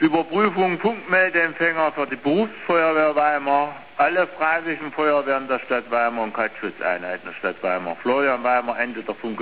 Überprüfung Punktmeldeempfänger für die Berufsfeuerwehr Weimar, alle Freiwilligen Feuerwehren der Stadt Weimar und Kaltschutzeinheiten der Stadt Weimar. Florian Weimar, Ende der